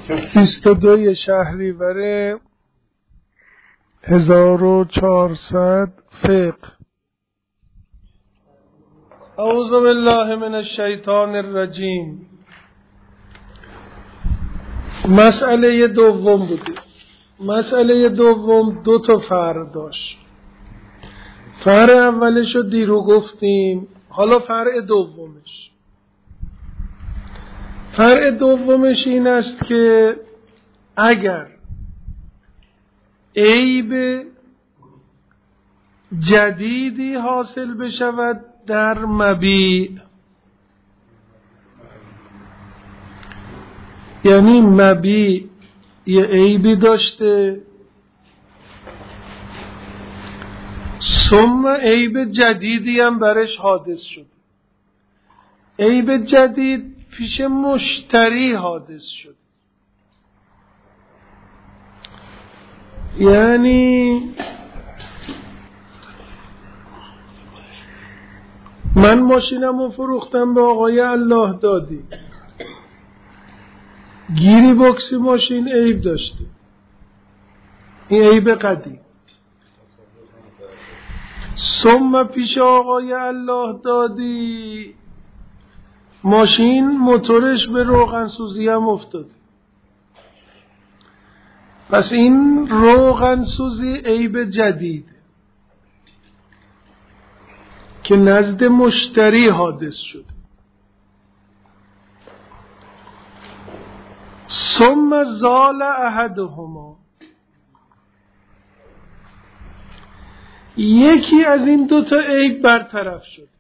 22 شهریور 1400 فقه. اعوذ بالله من الشیطان الرجیم. مسئله دوم بوده. مسئله دوم دو تا فرع داشت. فرع اولش رو دیرو گفتیم، حالا فرع دومش. فرع دومش این است که اگر عیب جدیدی حاصل بشود در مبیع، یعنی مبیع یه عیبی داشته ثم عیب جدیدی هم برش حادث شده. عیب جدید پیش مشتری حادث شد، یعنی من ماشینمو فروختم به آقای الله دادی، گیری بکس ماشین عیب داشته، این عیب قدیم. ثم پیش آقای الله دادی ماشین موتورش به روغن سوزی هم افتاده، پس این روغن سوزی عیب جدید که نزد مشتری حادث شده. ثم زال احدهما، یکی از این دوتا عیب برطرف شد.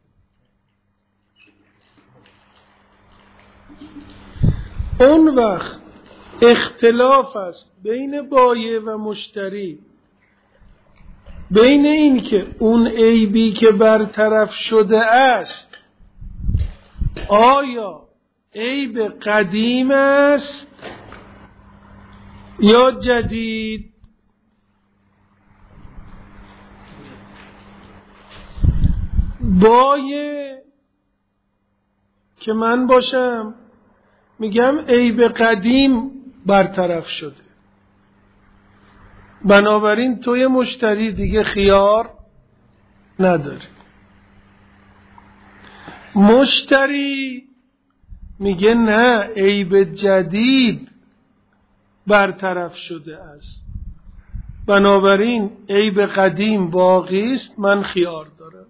اون وقت اختلاف است بین بایع و مشتری، بین این که اون عیبی که برطرف شده است آیا عیب قدیم است یا جدید. بایع که من باشم میگم عیب قدیم برطرف شده، بنابراین توی مشتری دیگه خیار نداری. مشتری میگه نه، عیب جدید برطرف شده است، بنابراین عیب قدیم باقی است، من خیار دارم.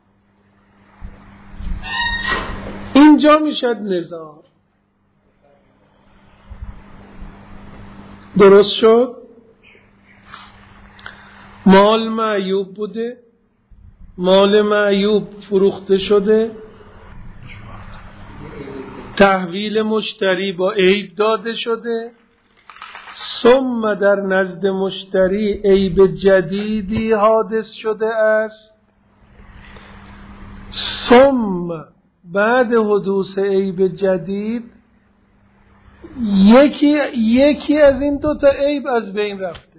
اینجا میشد نزاع. درست شد؟ مال معیوب بوده، مال معیوب فروخته شده، تحویل مشتری با عیب داده شده، ثم در نزد مشتری عیب جدیدی حادث شده است، ثم بعد حدوث عیب جدید یکی از این دوتا عیب از بین رفته.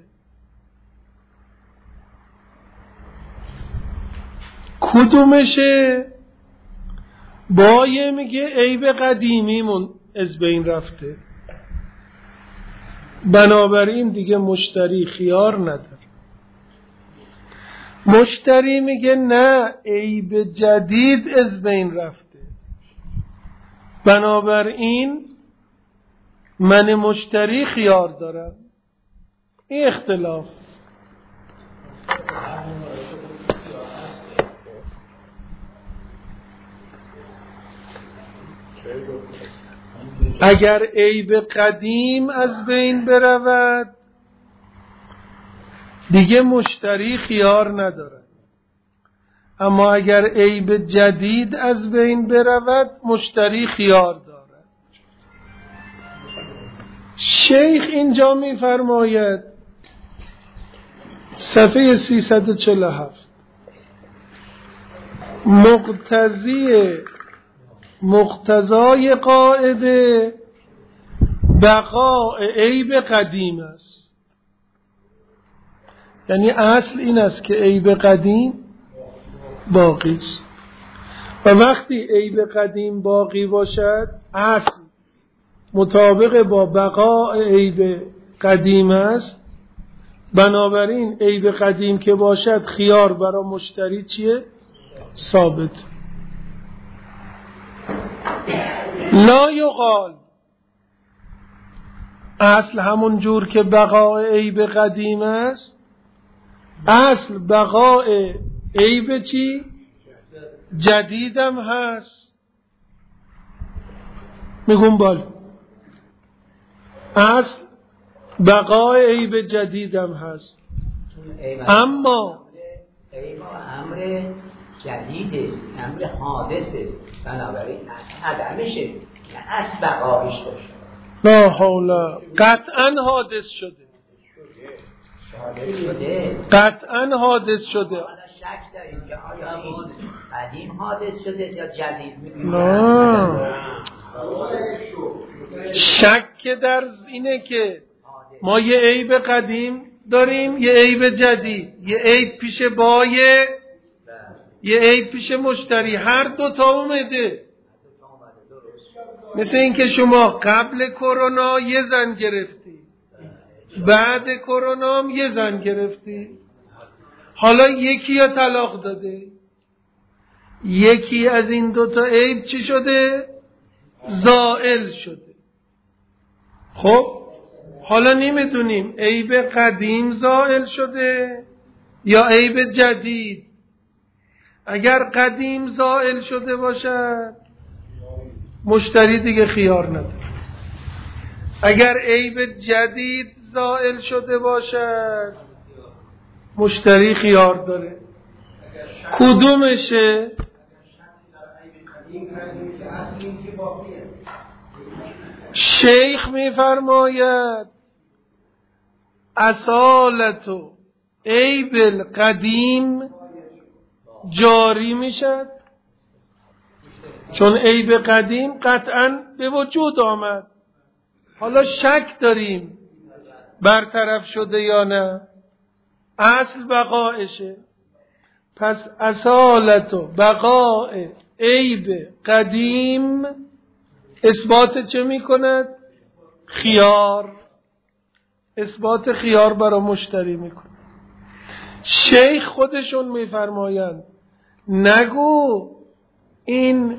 کدومشه؟ بایع میگه عیب قدیمیمون از بین رفته، بنابراین دیگه مشتری خیار نداره. مشتری میگه نه، عیب جدید از بین رفته، بنابراین من مشتری خیار دارم. این اختلاف. اگر عیب قدیم از بین برود دیگه مشتری خیار نداره، اما اگر عیب جدید از بین برود مشتری خیار داره. شیخ اینجا می‌فرماید صفحه 347 مقتضای قاعده بقاء عیب قدیم است، یعنی اصل این است که عیب قدیم باقی است و وقتی عیب قدیم باقی باشد اصل مطابق با بقاء عیب قدیم است، بنابراین عیب قدیم که باشد خیار برای مشتری چیه؟ ثابت. لا یقال، اصل همون جور که بقاء عیب قدیم است، اصل بقاء عیب چی؟ جدیدم هست. میگم بال اصل بقاء عیب جدیدم هست، اما عیب امر جدید است، امر حادث است، بنابراین عدمشه نه اصل بقایش باشه. لا حول، قطعا حادث شده، قطعا حادث شده. حالا شک داریم که آیا این قدیم حادث شده یا جدید؟ نه، شک در اینه که ما یه عیب قدیم داریم، یه عیب جدید، یه عیب پیش بایه، یه عیب پیش مشتری، هر دوتا اومده. مثل این که شما قبل کرونا یه زن گرفتی، بعد کرونا هم یه زن گرفتی، حالا یکی یا طلاق داده، یکی از این دوتا عیب چی شده؟ زائل شده. خب حالا نمیدونیم عیب قدیم زائل شده یا عیب جدید. اگر قدیم زائل شده باشد مشتری دیگه خیار نداره. اگر عیب جدید زائل شده باشد مشتری خیار داره. کدومشه؟ شیخ میفرماید اصالت و عیب القدیم جاری میشد، چون عیب قدیم قطعا به وجود آمد، حالا شک داریم برطرف شده یا نه، اصل بقایشه. پس اصالت و بقای عیب قدیم اثبات چه میکند؟ خیار، اثبات خیار برای مشتری میکند. شیخ خودشون میفرمایند نگو این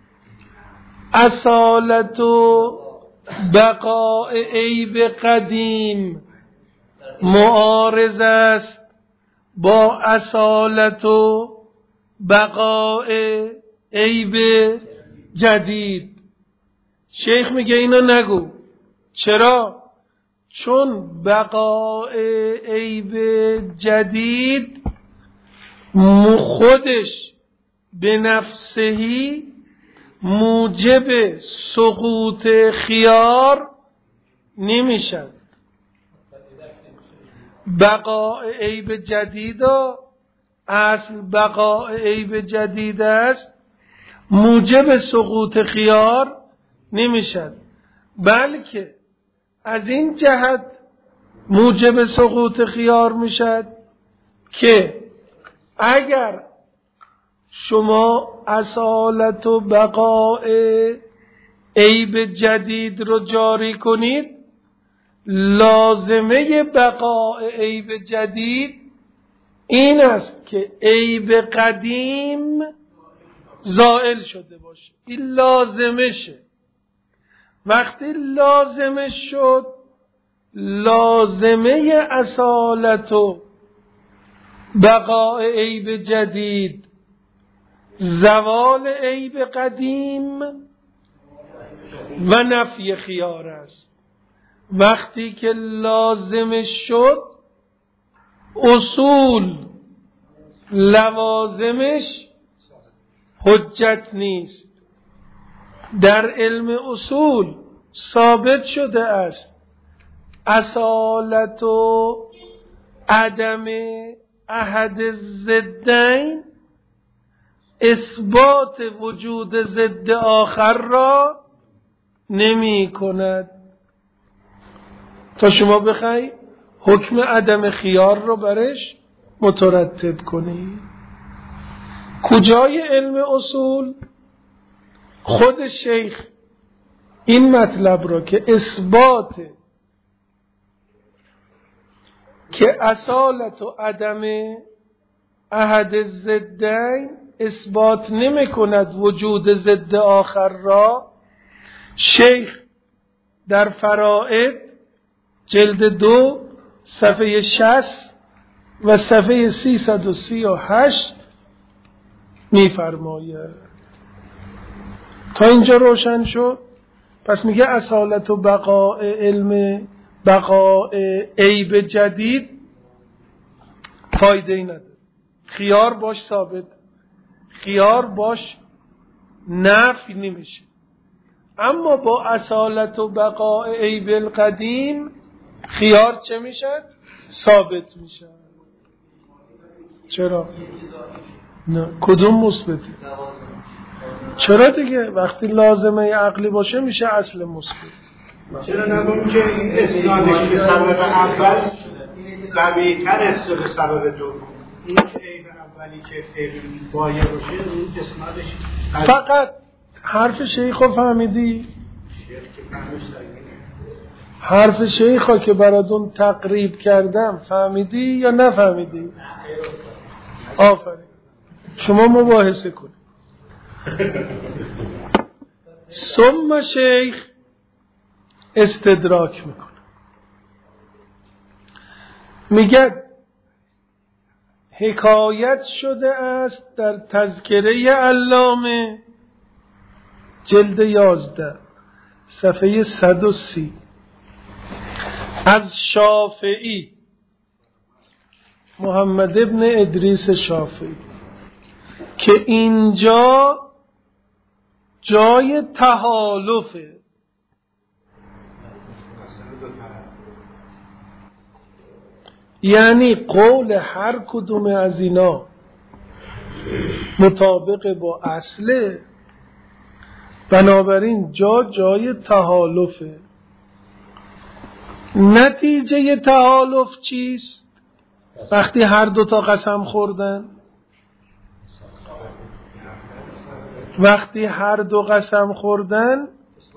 اصالت و بقای عیب قدیم معارض است با اصالت و بقای عیب جدید. شیخ میگه اینو نگو. چرا؟ چون بقای عیب جدید خودش به نفسهی موجب سقوط خیار نمیشد. بقای عیب جدید اصل بقای عیب جدید است، موجب سقوط خیار نمیشد، بلکه از این جهت موجب سقوط خیار میشد که اگر شما اصالت و بقای عیب جدید رو جاری کنید، لازمه بقای عیب جدید این است که عیب قدیم زائل شده باشه. این لازمشه. وقتی لازمه شد، لازمه اصالت و بقای عیب جدید زوال عیب قدیم و نفی خیار است. وقتی که لازم شد، اصول لوازمش حجت نیست. در علم اصول ثابت شده است اصالت و عدم احد ضدین اثبات وجود ضد آخر را نمی کند. تا شما بخوای حکم عدم خیار رو برش مترتب کنی. کجای علم اصول خود شیخ این مطلب را که اثبات که اصالت و عدم احد ضدین اثبات نمی کند وجود ضد آخر را، شیخ در فرائد جلد 2 صفحه 60 و صفحه 338 می‌فرماید. تا اینجا روشن شد؟ پس میگه اصالت و بقاء علم، بقاء عیب جدید فایده ای نداره. خیار باش ثابت، خیار باش نفی نمیشه. اما با اصالت و بقاء عیب القدیم خیار چه میشه؟ ثابت میشه. چرا؟ نه کدوم مثبته؟ چرا دیگه وقتی لازمه عقلی باشه میشه اصل مثبت. چرا نگم که این اسنادش به سبب اول قوی‌تر است به سبب دوم؟ این که عیب اولی که فعل بایه باشه این اسنادش فقط حرف شیخو فهمیدی؟ حرف شیخو که براتون تقریب کردم فهمیدی یا نفهمیدی؟ آفرین، شما مباحثه کنید. ثم شیخ استدراک میکنه، میگه حکایت شده است در تذکره علامه جلد 11 صفحه 130 از شافعی، محمد ابن ادریس شافعی، که اینجا جای تحالفه. یعنی قول هر کدوم از اینا مطابق با اصله، بنابراین جای تحالفه. نتیجه تحالف چیست؟ وقتی هر دوتا قسم خوردن، وقتی هر دو قسم خوردن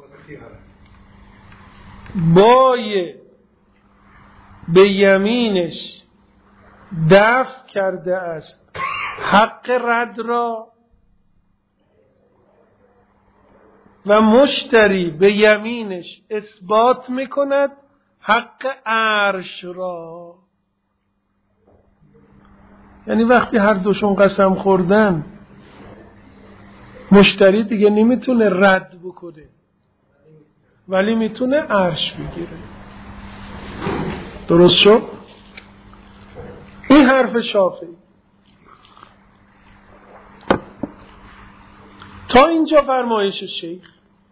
بای به یمینش دفع کرده است حق رد را و مشتری به یمینش اثبات میکند حق عرش را. یعنی وقتی هر دوشون قسم خوردن مشتری دیگه نمیتونه رد بکنه ولی میتونه عرش بگیره. درست شد؟ این حرف شافعی. تا اینجا فرمایش شیخ.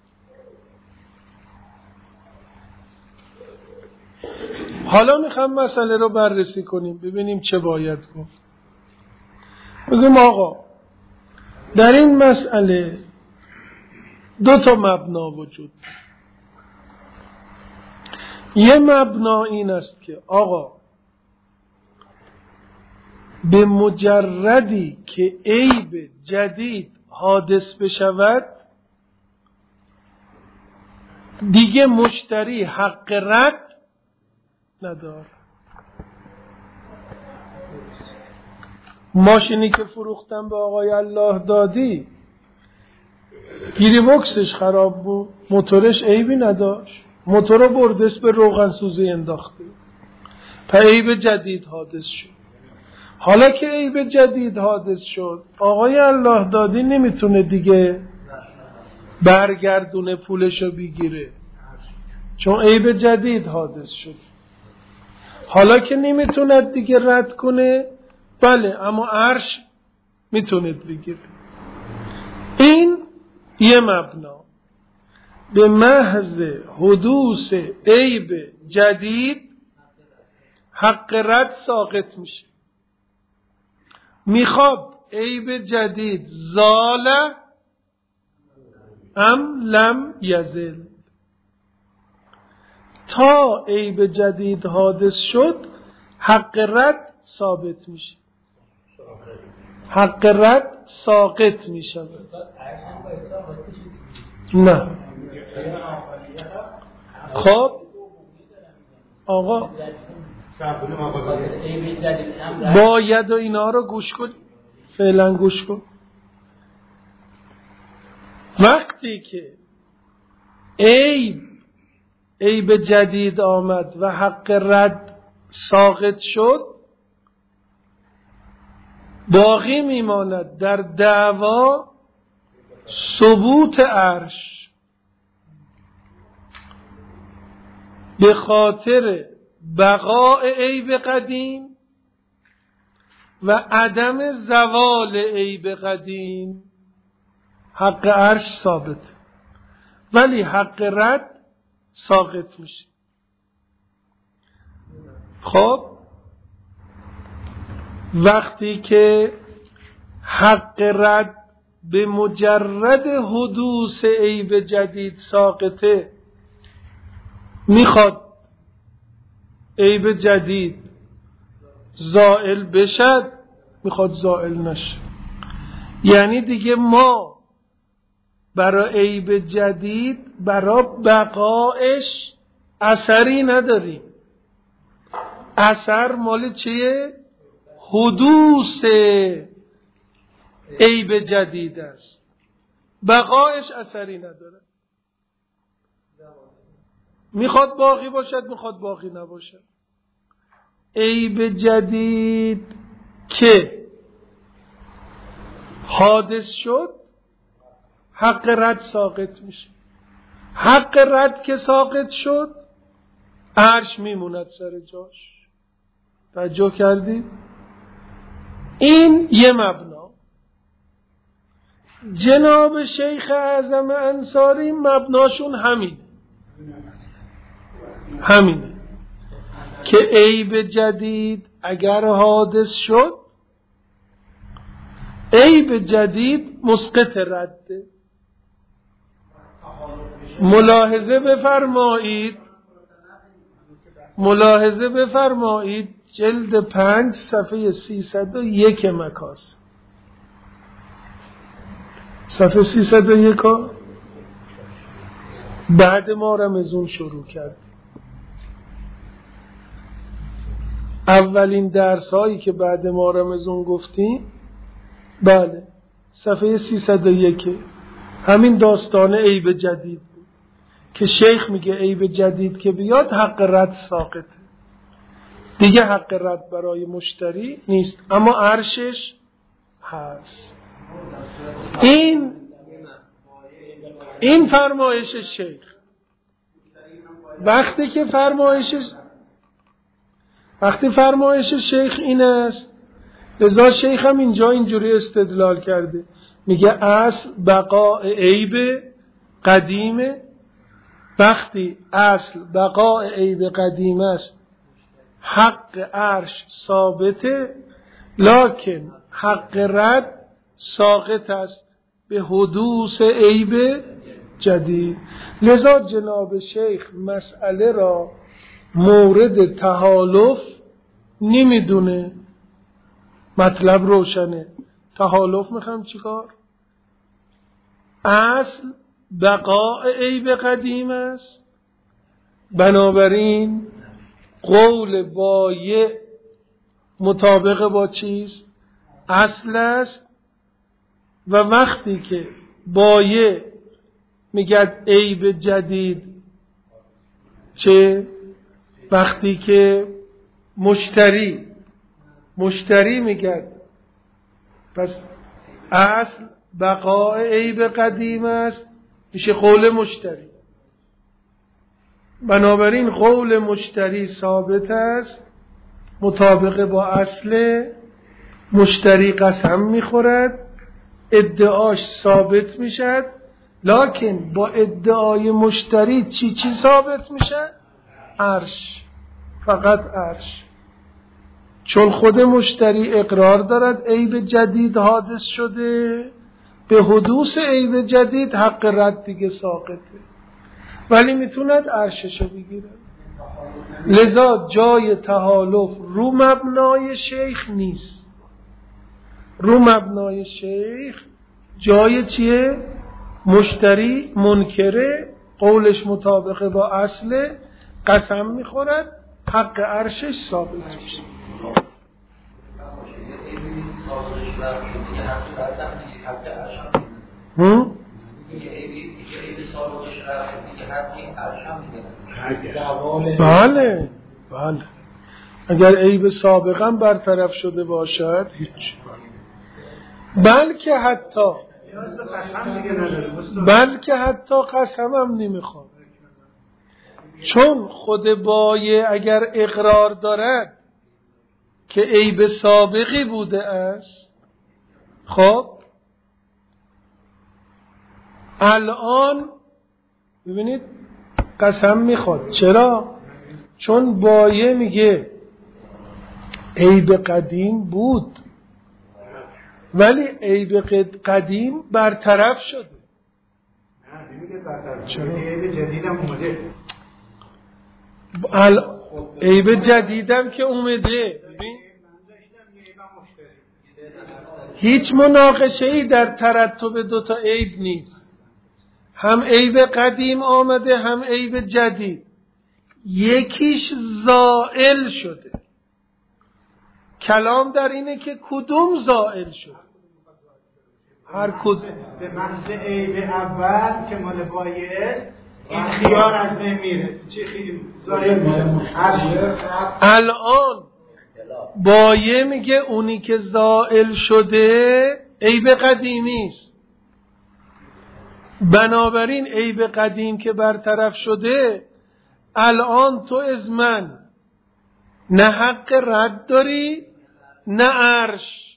حالا میخوام مسئله رو بررسی کنیم ببینیم چه باید گفت. بگیم آقا در این مسئله دو تا مبنا وجود داره. یه مبنا این است که آقا به مجردی که عیب جدید حادث بشود دیگه مشتری حق رد نداره. ماشینی که فروختم به آقای الله دادی گیری بکسش خراب بود، موتورش عیبی نداشت، موتور رو بردست به روغن سوزی انداخته، تا عیب جدید حادث شد. حالا که عیب جدید حادث شد آقای الله دادی نمیتونه دیگه برگردونه پولشو بگیره چون عیب جدید حادث شد. حالا که نمیتونه دیگه رد کنه، بله اما عرش میتونید بگیره. این یه مبنا. به محض حدوث عیب جدید حق رد ساقط میشه. میخواد عیب جدید زال ام لم یزل، تا عیب جدید حادث شد حق رد ثابت میشه، حق رد ساقط میشه. نه خب آقا باید و اینا رو گوش کن، فعلا گوش کن. وقتی که عیب جدید آمد و حق رد ساقط شد، باقی میماند در دعوا ثبوت عرش به خاطر بقاء عیب قدیم و عدم زوال عیب قدیم. حق عرش ثابت ولی حق رد ساقط میشه. خب وقتی که حق رد به مجرد حدوث عیب جدید ساقطه، میخواد عیب جدید زائل بشد، میخواد زائل نشه. یعنی دیگه ما برای عیب جدید برای بقایش اثری نداریم. اثر مال چیه؟ حدوث عیب جدید است. بقایش اثری نداره. میخواد باقی باشد، میخواد باقی نباشد. عیب جدید که حادث شد، حق رد ساقط میشه. حق رد که ساقط شد، عرش میموند سر جاش. توجه کردید؟ این یه مبنا. جناب شیخ اعظم انصاری مبناشون همینه که عیب جدید اگر حادث شد، عیب جدید مسقط رده. ملاحظه بفرمایید جلد 5 صفحه 301 مکاس. صفحه 301 بعد ما رمضان شروع کرد. اولین درس هایی که بعد ما رمضان گفتیم، بله صفحه 301 همین داستان عیب جدید بود که شیخ میگه عیب جدید که بیاد حق رد ساقطه، دیگه حق رد برای مشتری نیست، اما عرشش هست. این فرمایش شیخ. وقتی فرمایش شیخ این است، لذا شیخ هم اینجوری استدلال کرده، میگه اصل بقاء عیب قدیمه. وقتی اصل بقاء عیب قدیم است، حق عرش ثابته، لکن حق رد ساقط است به حدوث عیب جدید. لذا جناب شیخ مسئله را مورد تحالف نمیدونه. مطلب روشنه. تحالف میخوام چیکار؟ اصل بقاء عیب قدیم است، بنابراین قول بایع مطابق با چیست؟ اصل است. و وقتی که بایع میگه عیب جدید چه؟ وقتی که مشتری میگه پس اصل بقاء عیب قدیم است، میشه قول مشتری. بنابراین قول مشتری ثابت است، مطابق با اصل. مشتری قسم میخورد، ادعاش ثابت میشد، لکن با ادعای مشتری چی ثابت میشه؟ عرش، فقط عرش. چون خود مشتری اقرار دارد عیب جدید حادث شده، به حدوث عیب جدید حق رد دیگه ساقطه، ولی میتوند عرششو بگیره. لذا جای تحالف رو مبنای شیخ نیست. رو مبنای شیخ جای چیه؟ مشتری منکره، قولش مطابقه با اصل، قسم میخورد حق عرشش ثابت میشه. بله بله، اگر عیب سابقا برطرف شده باشد هیچ، بلکه حتی قسمم نمیخواد، چون خود بایع اگر اقرار دارد که عیب سابقی بوده است، خب الان ببینید قسم میخواد. چرا؟ چون بایع میگه عیب قدیم بود ولی عیب قدیم برطرف شده. چرا؟ عیب جدیدم اومده. عیب جدیدم که اومده. هیچ مناقشه‌ای در ترتب دوتا عیب نیست، هم عیب قدیم آمده هم عیب جدید، یکیش زائل شده. کلام در اینه که کدوم زائل شده. هر کدوم به محض عیب اول که مال بایع است این خیار از بین میره، چه خیلی زائل میشه. الان بایع میگه اونی که زائل شده عیب قدیمی است، بنابراین عیب قدیم که برطرف شده الان تو از من نه حق رد داری نه عرش.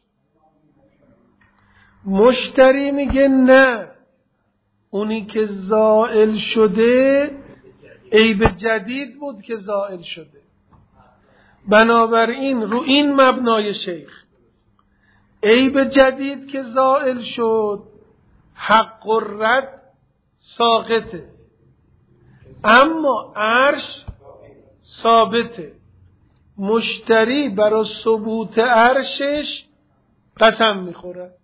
مشتری میگه نه، اونی که زائل شده عیب جدید بود که زائل شده. بنابراین رو این مبنای شیخ عیب جدید که زائل شد حق و رد ساقطه، اما عرش ثابته. مشتری برای ثبوت عرشش قسم میخورد.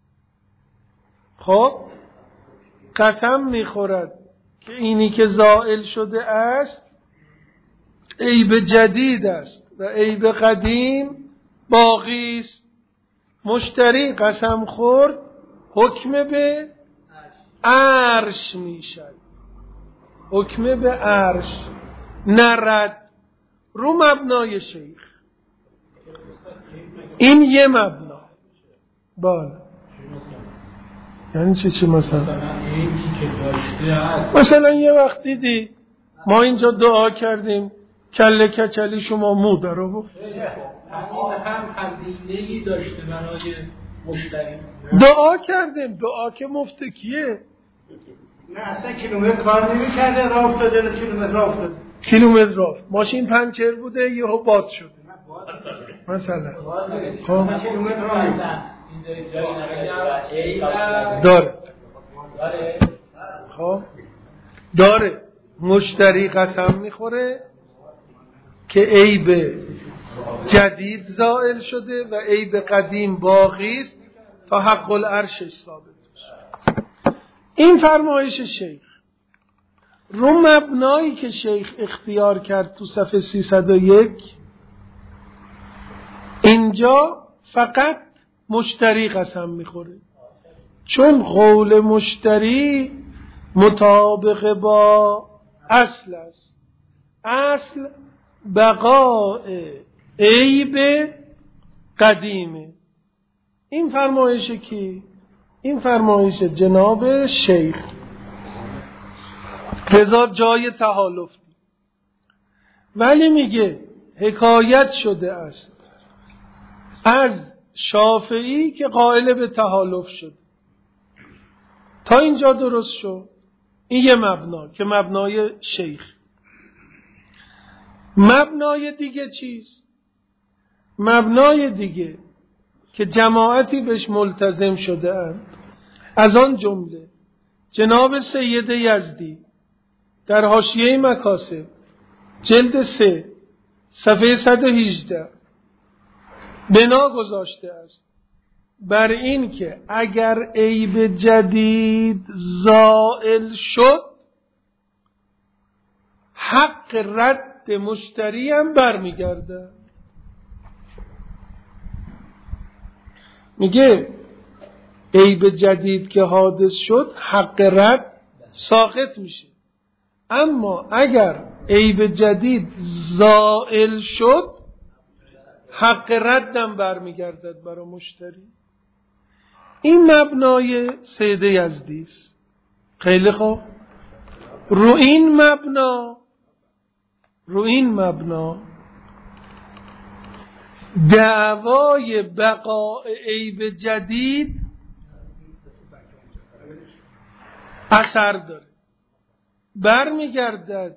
خب قسم میخورد که اینی که زائل شده است عیب جدید است و عیب قدیم باقی است. مشتری قسم خورد، حکم به عرش میشد، حکم به عرش نرد. رو مبنای شیخ این یه مبنا. بالا یعنی چی مثلا یه وقت دیدی ما اینجا دعا کردیم کله کچلی شما مو در رو هم هزینه‌ای داشته برای مشتری. دعا کردیم، دعا که مفتکیه. نه اصلا کیلومتر کار نمی‌کرده، راه افتاده، کیلومتر راه افتاده. کیلومتر رفت، ماشین پنچر بوده یهو باد شده مثلا. خب داره خب داره. مشتری قسم میخوره که عیب جدید زائل شده و عیب قدیم باقی است تا حق العرشش ثابت بشه. این فرمایش شیخ رو مبنایی که شیخ اختیار کرد تو صفحه 301 اینجا فقط مشتری قسم میخوره، چون قول مشتری مطابق با اصل است. اصل بقاء عیب قدیمه. این فرمایش کی؟ این فرمایش جناب شیخ. لذا جای تحالف، ولی میگه حکایت شده است از شافعی که قائل به تحالف شد. تا اینجا درست شد. این یه مبنا که مبنای شیخ. مبنای دیگه چیست؟ مبنای دیگه که جماعتی بهش ملتزم شده اند، از آن جمله جناب سید یزدی در حاشیه مکاسب جلد 3 صفحه 118 بنا گذاشته است بر این که اگر عیب جدید زائل شد حق رد مشتری هم برمیگرده. میگه عیب جدید که حادث شد حق رد ساقط میشه، اما اگر عیب جدید زائل شد حق ردم برمیگردد برای مشتری. این مبنای سید یزدی است. خیلی خوب. رو این مبنا دعوای بقاء عیب جدید اثر داره، برمیگردد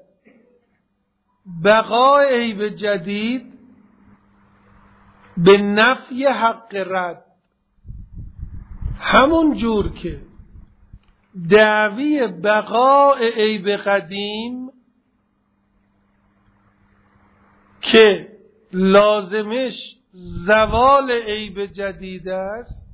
بقاء عیب جدید به نفی حق رد، همون جور که دعوی بقاء عیب قدیم که لازمش زوال عیب جدید است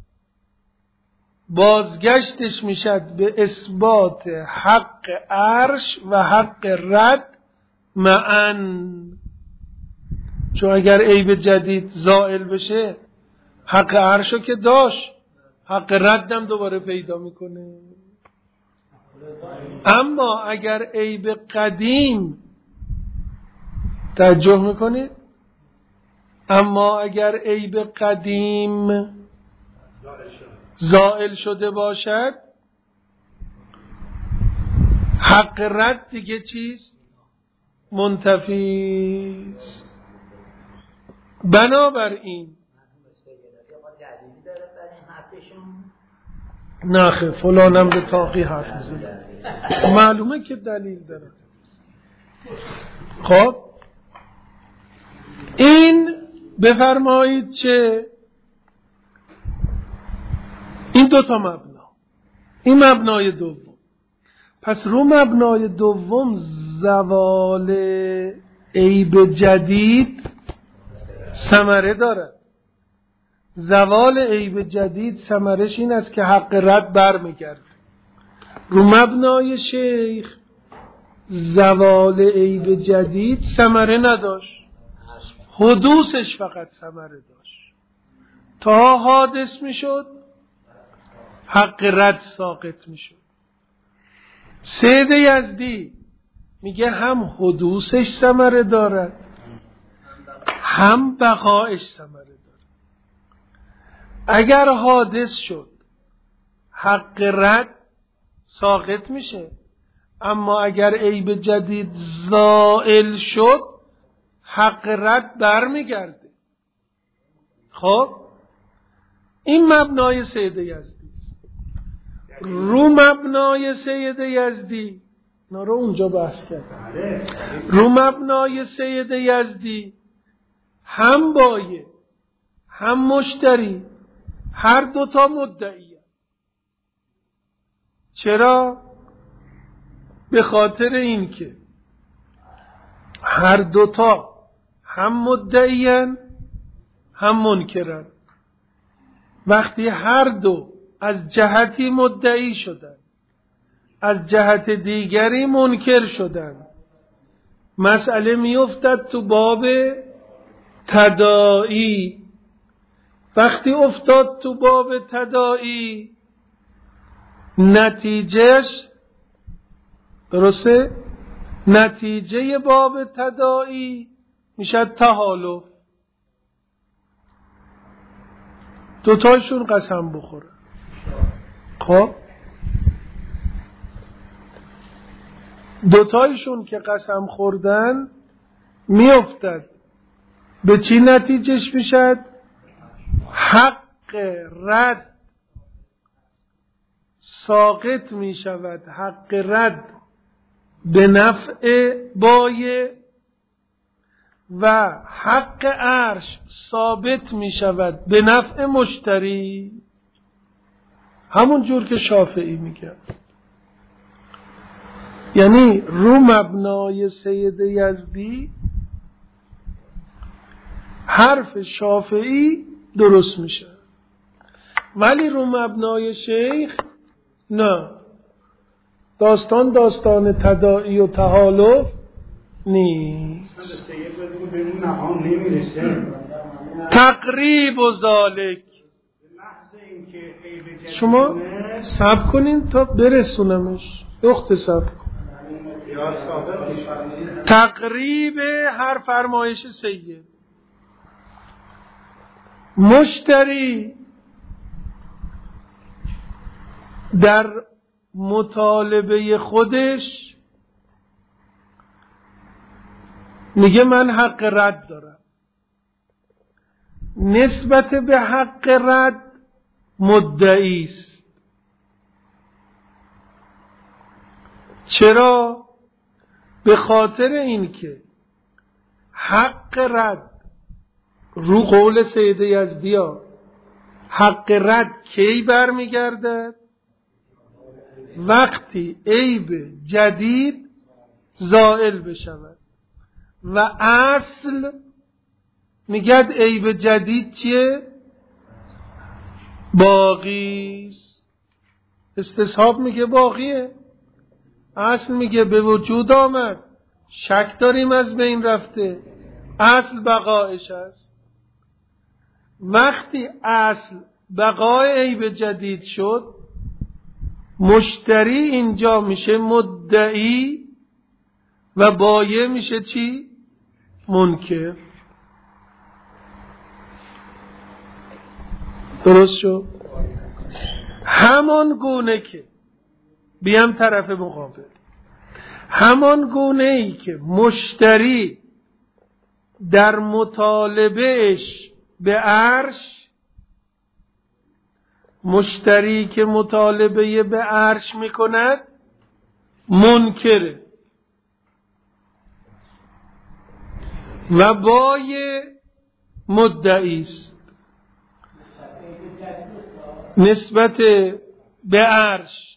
بازگشتش میشد به اثبات حق عرش و حق رد معاً. چون اگر عیب جدید زائل بشه حق عرشو که داشت، حق ردم دوباره پیدا میکنه. اما اگر عیب قدیم، توجه میکنید، اما اگر عیب قدیم زائل شده باشد حق رد دیگه چیست؟ منتفی است. بنابراین نخه فلانم به تاقی حرف میزنه، معلومه که دلیل داره. خب این بفرمایید چه این دوتا مبنا، این مبنای دوم. پس رو مبنای دوم زوال عیب جدید ثمره دارد. زوال عیب جدید ثمرش این است که حق رد برمیگرده. رو مبنای شیخ زوال عیب جدید ثمره نداشت، حدوثش فقط ثمره داشت. تا حادث میشد حق رد ساقط میشد. سید یزدی میگه هم حدوثش ثمره دارد هم بقایش ثمره دارد. اگر حادث شد حق رد ساقط میشه، اما اگر عیب جدید زائل شد حق رد برمیگرده. خب این مبنای سید یزدی است. رو مبنای سید یزدی رو اونجا بحث کردم. رو مبنای سید یزدی هم بایع هم مشتری هر دوتا مدعی. چرا؟ به خاطر این که هر دوتا هم مدعیان هم منکرن. وقتی هر دو از جهتی مدعی شدن از جهت دیگری منکر شدن، مسئله میافتد تو باب تداعی. وقتی افتاد تو باب تداعی نتیجهش درسته؟ نتیجه باب تداعی میشه تحالف. دوتایشون قسم بخوره. خب دوتایشون که قسم خوردن میافتد به چی نتیجهش میشد؟ حق رد ساقط می شود، حق رد به نفع بایع و حق عرش ثابت می شود به نفع مشتری. همون جور که شافعی میگه. یعنی رو مبنای سید یزدی حرف شافعی درست میشه، ولی رو مبنای شیخ نه. داستان تداعی و تحالف نیست. تقریب و ذالک. شما صبر کنین تا برسونمش. دخت صبر کن. تقریب هر فرمایش سید. مشتری در مطالبه خودش میگه من حق رد دارم. نسبت به حق رد مدعی است. چرا؟ به خاطر اینکه حق رد رو قول سید یزدیا حق رد کی برمیگردد؟ وقتی عیب جدید زائل بشود و اصل میگد عیب جدید چیه؟ باقی. استصحاب میگه باقیه، اصل میگه به وجود آمد، شک داریم از بین رفته، اصل بقایش است. وقتی اصل بقای عیب جدید شد، مشتری اینجا میشه مدعی و بایع میشه چی؟ منکر. درست شد؟ همان گونه که بیام طرف مقابل، همان گونه ای که مشتری در مطالبهش به عرش، مشتری که مطالبه به عرش میکند منکره و بایع مدعی است. نسبت به عرش،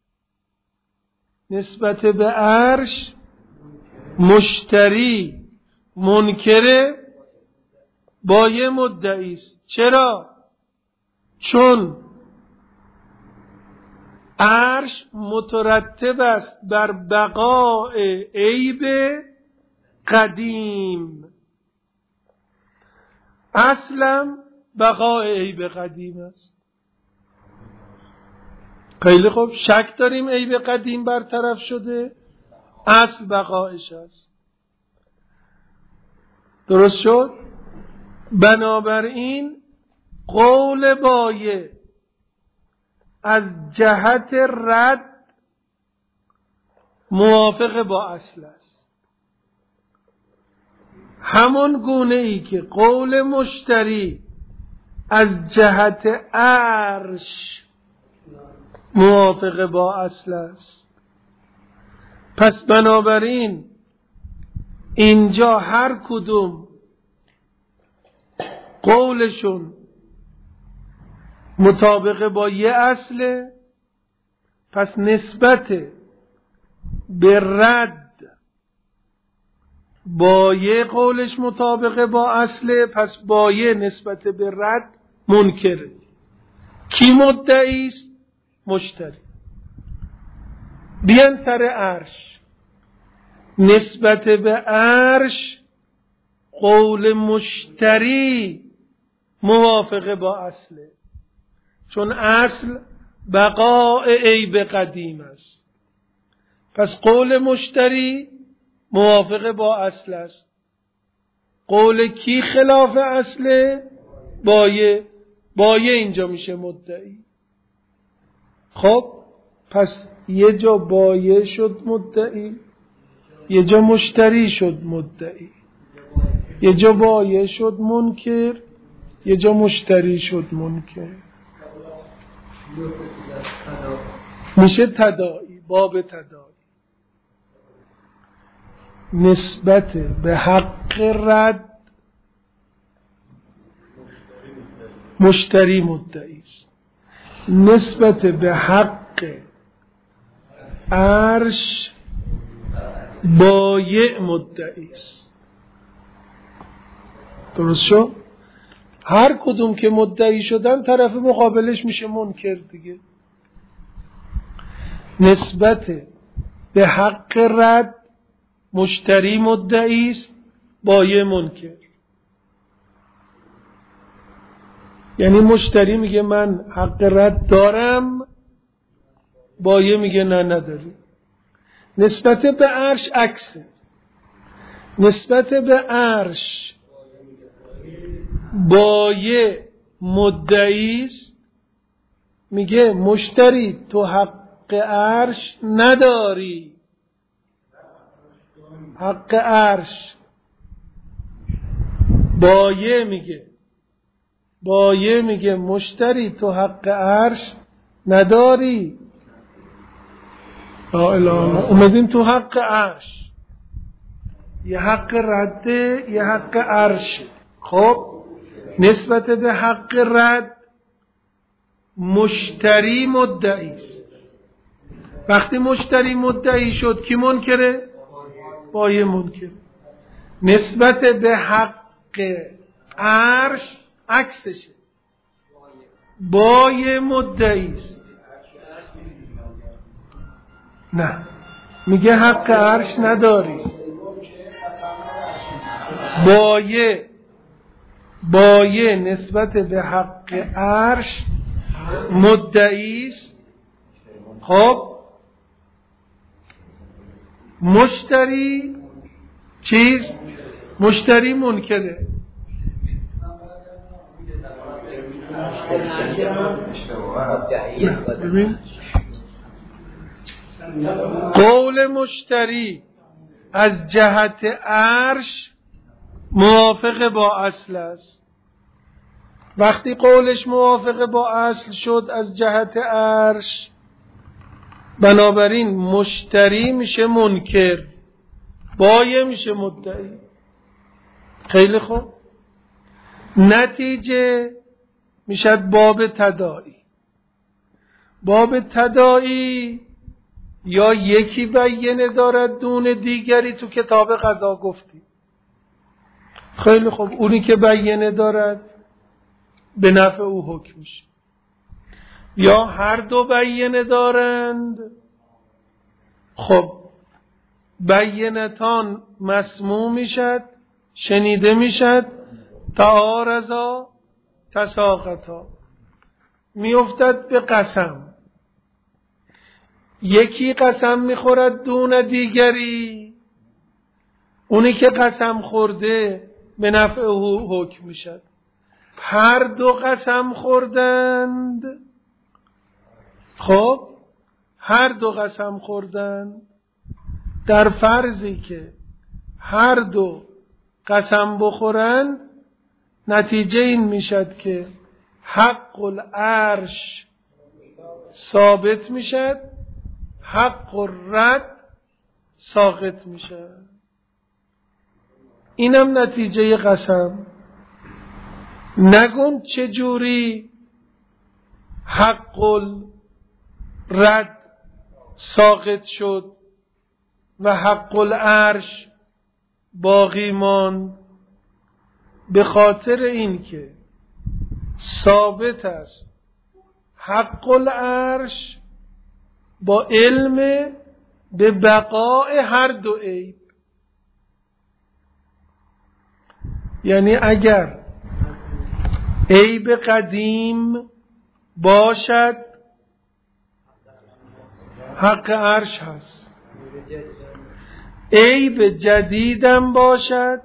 نسبت به عرش مشتری منکره، بایع مدعی است. چرا؟ چون عرش مترتب است بر بقای عیب قدیم. اصلا بقای عیب قدیم است. خیلی خوب، شک داریم عیب قدیم برطرف شده، اصل بقایش است. درست شد؟ بنابراین قول بایع از جهت رد موافق با اصل است. همون گونه ای که قول مشتری از جهت عرش موافق با اصل است. پس بنابراین اینجا هر کدوم قولشون مطابق با یه اصله، پس نسبت به رد بایع قولش مطابق با اصله، پس بایع نسبت به رد منکره. کی مدعی است؟ مشتری. بیان سر عرش، نسبت به عرش قول مشتری موافق با اصله، چون اصل بقای عیب قدیم است. پس قول مشتری موافق با اصل است. قول کی خلاف اصله؟ بایع. بایع اینجا میشه مدعی. خب پس یه جا بایع شد مدعی، یه جا مشتری شد مدعی، یه جا بایع شد منکر، یه جا مشتری شد منکر. میشه تداعی، باب تداعی. نسبت به حق رد مشتری مدعی است، نسبت به حق عرش بایع مدعی است. درست شد؟ هر کدوم که مدعی شدن طرف مقابلش میشه منکر دیگه. نسبت به حق رد مشتری مدعی است، بایع منکر. یعنی مشتری میگه من حق رد دارم، بایع میگه نه نداری. نسبت به عرش عکسه. نسبت به عرش بایع مدعی است، میگه مشتری تو حق عرش نداری. حق عرش بایع میگه مشتری تو حق عرش نداری. لا اله الا اومدیم تو حق عرش، یه حق رده یه حق عرشه. خب نسبت به حق رد مشتری مدعی است. وقتی مشتری مدعی شد کی منکره؟ بایع منکر. نسبت به حق عرش عکسشه، بایع مدعی است. نه، میگه حق عرش نداری. بایع نسبت به حق عرش مدعی است. خب مشتری مشتری منکره. ببین قول مشتری از جهت عرش موافق با اصل است. وقتی قولش موافق با اصل شد از جهت عرش، بنابراین مشتری میشه منکر، بایع میشه مدعی. خیلی خوب، نتیجه میشد باب تداعی. باب تداعی یا یکی بیینه دارد دون دیگری، تو کتاب قضا گفتی. خیلی خوب، اونی که بیینه دارد به نفع او حکم میشه، یا هر دو بیینه دارند. خب بیینتان مسموع میشد، شنیده میشد، تعارضا تساقطا، میافتد به قسم. یکی قسم میخورد دون دیگری، اونی که قسم خورده به نفع او حکم میشد. هر دو قسم خوردند. خب هر دو قسم خوردند، در فرضی که هر دو قسم بخورند، نتیجه این میشد که حق العرش ثابت میشد، حق الرد ساقط میشد. اینم نتیجه قسم. نگون چجوری حق الرد ساقط شد و حق العرش باقی ماند. به خاطر این که ثابت است حق العرش با علم به بقای هر دو عیب. یعنی اگر عیب قدیم باشد حق عرش هست، عیب جدیدم باشد،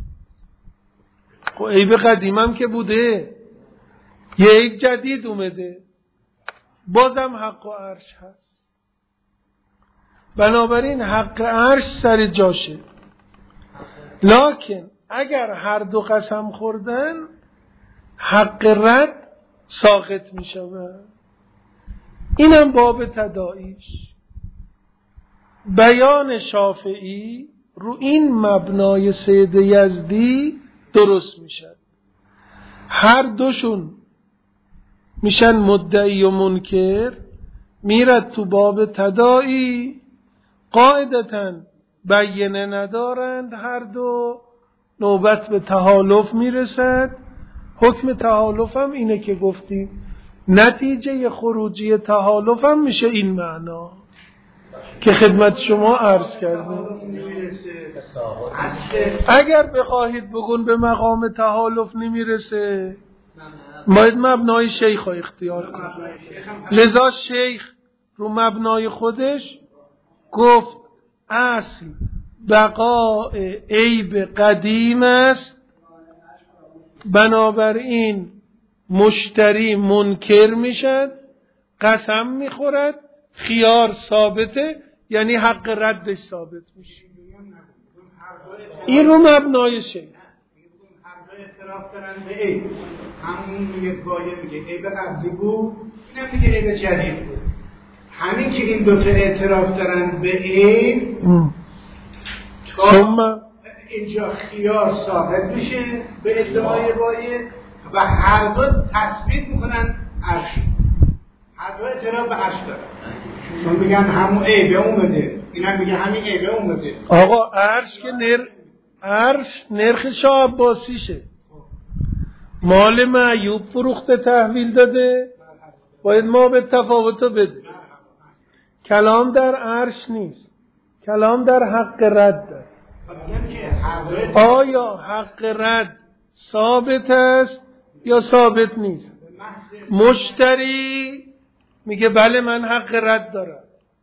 خب عیب قدیمم که بوده، یه عیب جدید اومده، بازم حق و عرش هست. بنابراین حق عرش سر جاشه. لکن اگر هر دو قسم خوردن، حق رد ساقط می شود. اینم باب تداعیش. بیان شافعی رو این مبنای سید یزدی درست می شد. هر دوشون میشن مدعی و منکر، میرد تو باب تداعی. قاعدتاً بیینه ندارند هر دو، نوبت به تحالف میرسد. حکم تحالف هم اینه که گفتیم، نتیجه خروجی تحالف هم میشه این معنا. که خدمت شما عرض کردم. اگر بخواهید بگون به مقام تحالف نمیرسه، باید مبنای شیخ رو اختیار کنید. لذا شیخ رو مبنای خودش گفت اصل بقاء عیب قدیم است، بنابراین مشتری منکر میشد، قسم میخورد، خیار ثابته، یعنی حق ردش ثابت میشه. این رو مبنای شیخ. هر اعتراف دارن به عیب، همون میگه گایه میگه عیب قبلی بود، اینم میگه عیب جدید بود. همین که این دوتا اعتراف دارن به عیب تا اینجا خیار ثابت میشه به ادعای بایه و هر دو تثبیت میکنن عرش. هر دو اعتراف به عرش دارن، چون میگن همون عیبه اومده، اینم میگه همین عیبه اومده. آقا عرش که عرش نرخ شاه عباسیشه، مال معیوب فروخته تحویل داده، باید ما به تفاوتو بده. کلام در عرش نیست، کلام در حق رد است. آیا حق رد ثابت است یا ثابت نیست؟ مشتری میگه بله من حق رد دارم،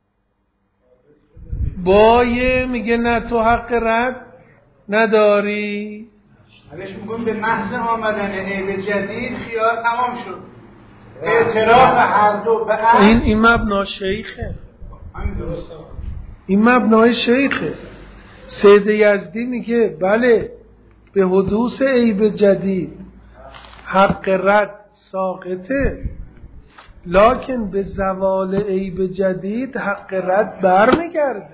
بایه میگه نه تو حق رد نداری. حالش میگم به محض آمدن عیب جدید خیار تمام شد، اعتراف هر دو به این مبنا شیخه، این مبنای شیخه. سید یزدی میگه بله به حدوث عیب جدید حق رد ساقطه، لکن به زوال عیب جدید حق رد برمیگرده.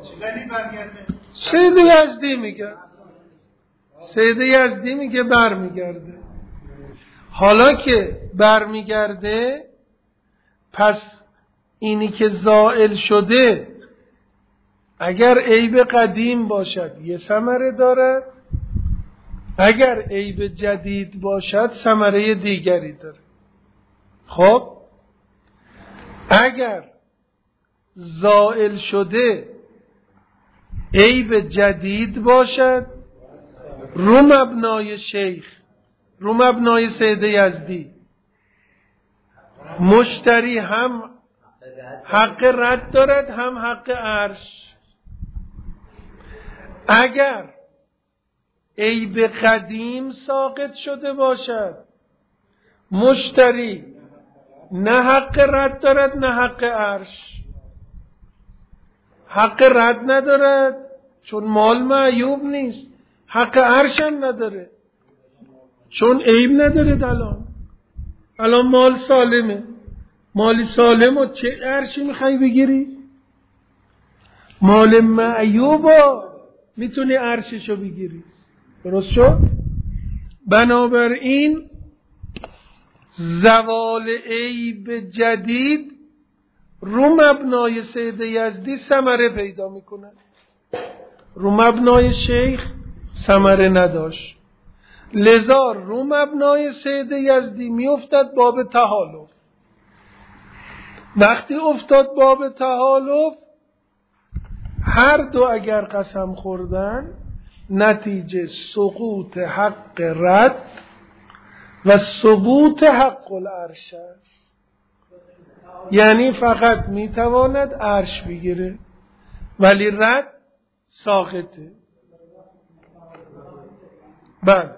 سید یزدی میگه برمیگرده. حالا که برمیگرده، پس اینی که زائل شده اگر عیب قدیم باشد یه ثمره دارد، اگر عیب جدید باشد ثمره دیگری داره. خب اگر زائل شده عیب جدید باشد، رو مبنای شیخ، رو مبنای سید یزدی، مشتری هم حق رد دارد هم حق عرش. اگر عیب قدیم ساقط شده باشد، مشتری نه حق رد دارد نه حق عرش. حق رد ندارد چون مال معیوب نیست، حق عرش هم نداره چون عیب نداره. الان مال سالمه، مالی سالم و چه عرشی میخوای بگیری؟ مال معیوبا میتونی عرششو بگیری. درست شد؟ بنابراین زوال عیب جدید رو مبنای سید یزدی ثمره پیدا میکنه، رو مبنای شیخ ثمره نداشت. لذا رو مبنای سید یزدی میافتد باب تحالف. وقتی افتاد باب تحالف، هر دو اگر قسم خوردن، نتیجه سقوط حق رد و ثبوت حق العرش است. یعنی فقط میتواند عرش بگیره ولی رد ساقطه. بله،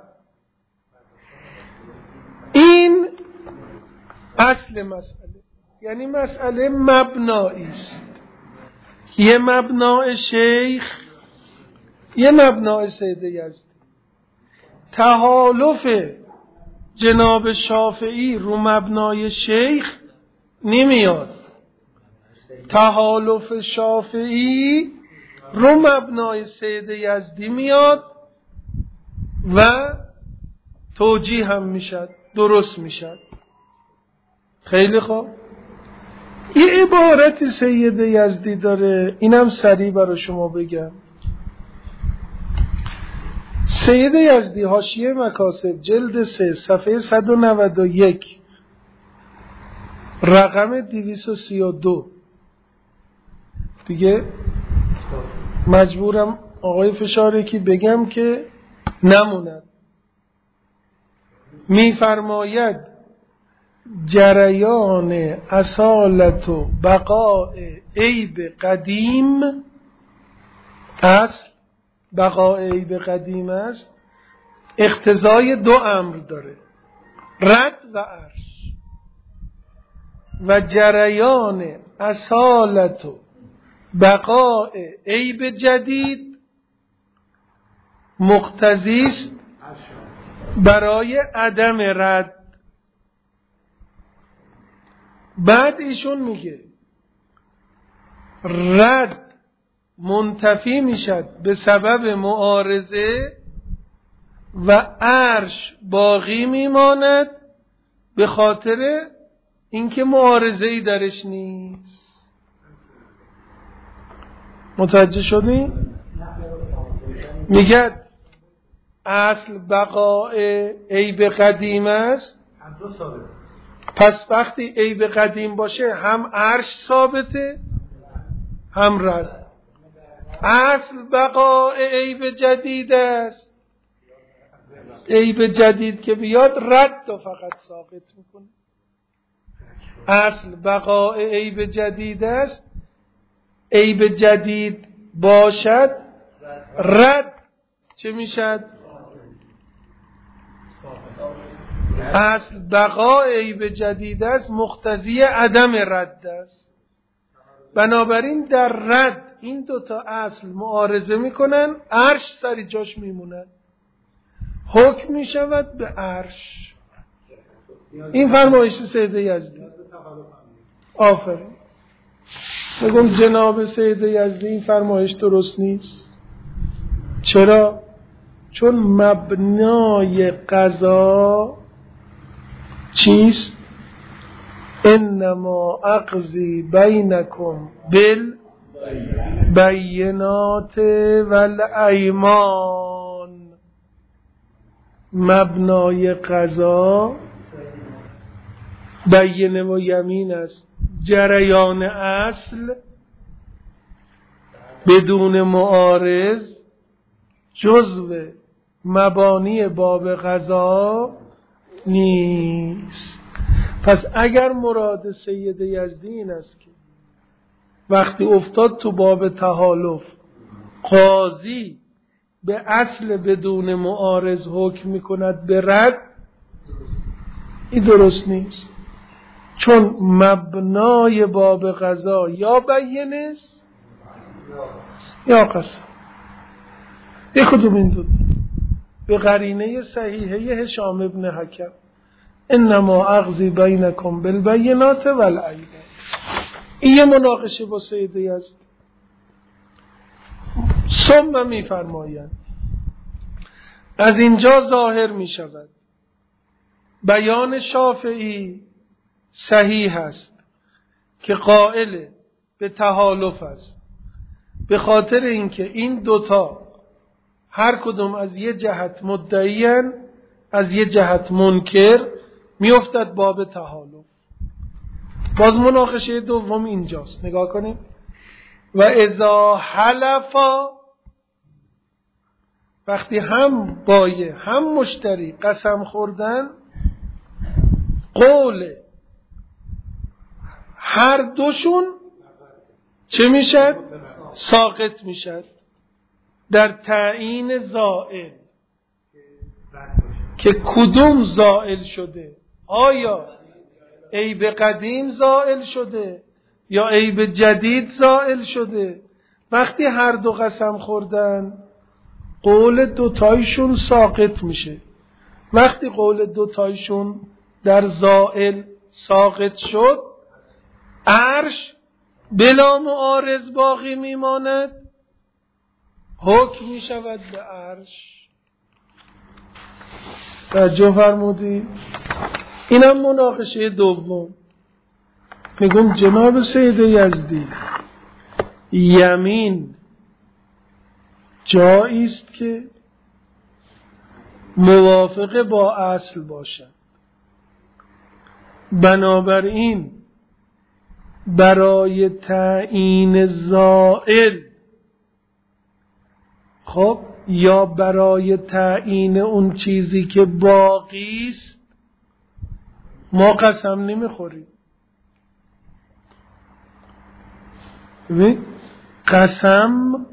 این اصل مسئله. یعنی مسئله مبنایی است، یه مبنای شیخ، یه مبنای سید یزدی. تحالف جناب شافعی رو مبنای شیخ نمیاد، تحالف شافعی رو مبنای سید یزدی میاد و توجیه هم میشد، درست میشد. خیلی خوب. یه عبارت سید یزدی داره، اینم سریع برای شما بگم. سید یزدی حاشیه مکاسب جلد 3 صفحه 191 رقم 232 دیگه مجبورم آقای فشارکی بگم که نموند. میفرماید جریان اصالت و بقاء عیب قدیم، اصل بقاء عیب قدیم است، اقتضای دو امر داره، رد و عرش. و جریان اصالت و بقاء عیب جدید مقتضی است برای عدم رد. بعد ایشون میگه رد منتفی میشد به سبب معارضه و عرش باقی میماند به خاطر اینکه معارضه‌ای درش نیست. متوجه شدین؟ میگه اصل بقاء عیب قدیم است، پس وقتی عیب قدیم باشه هم عرش ثابته هم رد. اصل بقاء عیب جدید است، عیب جدید که بیاد رد و فقط ساقط میکنه. اصل بقاء عیب جدید است، عیب جدید باشد رد چه میشد؟ اصل بقاء عیب جدید است مقتضی عدم رد است. بنابراین در رد این دوتا اصل معارضه میکنن، عرش سر جاش میمونن، حکم میشود به عرش. این فرمایش سید یزدی. آفرین. بگم جناب سید یزدی این فرمایش درست نیست. چرا؟ چون مبنای قضا چیست؟ انما اقضی بینکم بالبینات والایمان. مبنای قضا بینه و یمین است. جریان اصل بدون معارض جزو مبانی باب قضا نیست. پس اگر مراد سید یزدی این است که وقتی افتاد تو باب تحالف قاضی به اصل بدون معارض حکم میکند به رد، این درست نیست. چون مبنای باب قضا یا بینه است یا قسم. یک کدوم این دو به قرینه صحیحه هشام ابن حکم انما اقضی بینکم بالبینات والایمان. این یه مناقشه با سید یزد. ثم میفرمایند از اینجا ظاهر می شود بیان شافعی صحیح است که قائل به تحالف است، به خاطر اینکه این دوتا هر کدوم از یه جهت مدعیان از یه جهت منکر میافتد باب تحالف. باز مناقشه دوم اینجاست، نگاه کنیم. و اذا حلفا، وقتی هم بایع هم مشتری قسم خوردن، قول هر دوشون چه میشد؟ ساقط میشد در تعیین زائل. که کدوم زائل شده؟ آیا عیب قدیم زائل شده یا عیب جدید زائل شده؟ وقتی هر دو قسم خوردن قول دوتایشون ساقط میشه. وقتی قول دوتایشون در زائل ساقط شد، عرش بلا معارض باقی میماند، حکم میشود به عرش. توجه فرمودی؟ اینم مناقشه دوم. میگم جناب سید یزدی یمین جایی است که موافق با اصل باشد. بنابراین برای تعیین زائل، خب یا برای تعیین اون چیزی که باقی است ما قسم نمیخوریم. قسم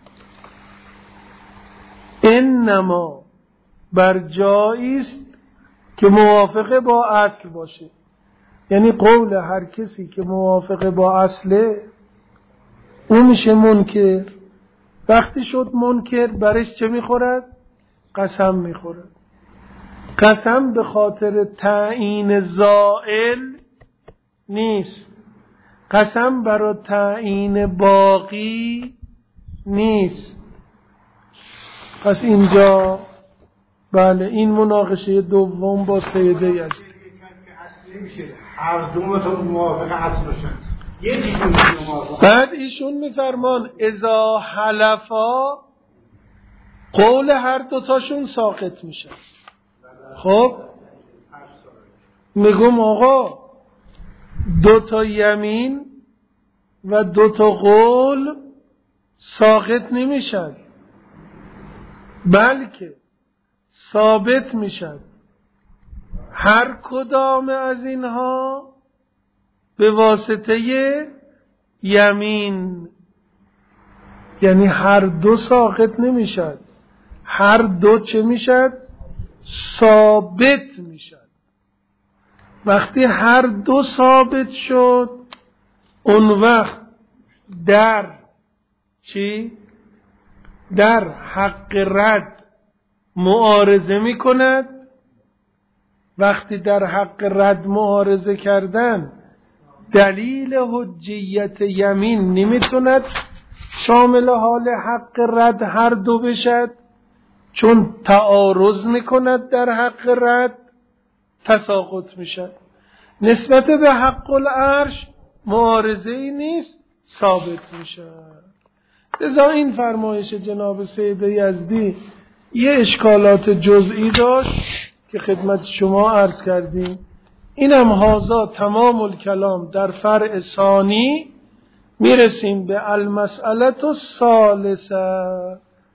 انما بر جایی است که موافق با اصل باشه، یعنی قول هر کسی که موافق با اصله اون میشه منکر. وقتی شد منکر برش چه میخورد؟ قسم میخورد. قسم به خاطر تعیین زائل نیست، قسم برای تعیین باقی نیست. پس اینجا بله این مناقشه دوم با سیده یزدی هر دومتون موافق اصل باشن. بعد ایشون میفرمان اذا حلفا قول هر دوتاشون ساقط میشه. خب میگم آقا دوتا یمین و دوتا قول ساقط نمیشن بلکه ثابت میشن. هر کدام از اینها به واسطه یمین، یعنی هر دو ساقط نمیشد، هر دو چه میشد؟ ثابت میشد. وقتی هر دو ثابت شد اون وقت در چی؟ در حق رد معارضه میکند. وقتی در حق رد معارضه کردن دلیل حجیت یمین نمیتوند شامل حال حق رد هر دو بشد، چون تعارض میکند در حق رد تساقط میشد. نسبت به حق العرش معارضه ای نیست، ثابت میشد. لذا این فرمایش جناب سید یزدی یه اشکالات جزئی داشت که خدمت شما عرض کردیم. اینم هازا تمام الکلام در فرع ثانی. میرسیم به المسئله الثالثه،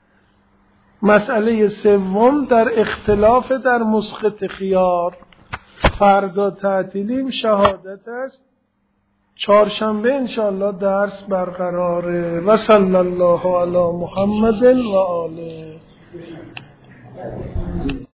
مسئله سوم در اختلاف در مسقط خیار. فردا تعطیلیم، شهادت است. چهارشنبه انشاءالله درس برقراره. و صلی الله علی محمد و آله.